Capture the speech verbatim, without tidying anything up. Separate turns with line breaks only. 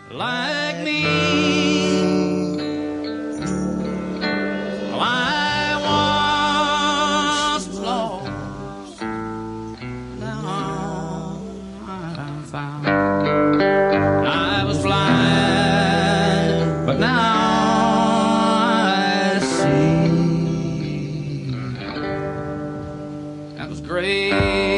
like me. Well, I was lost, now I'm found. I was blind, but now I see. That was great.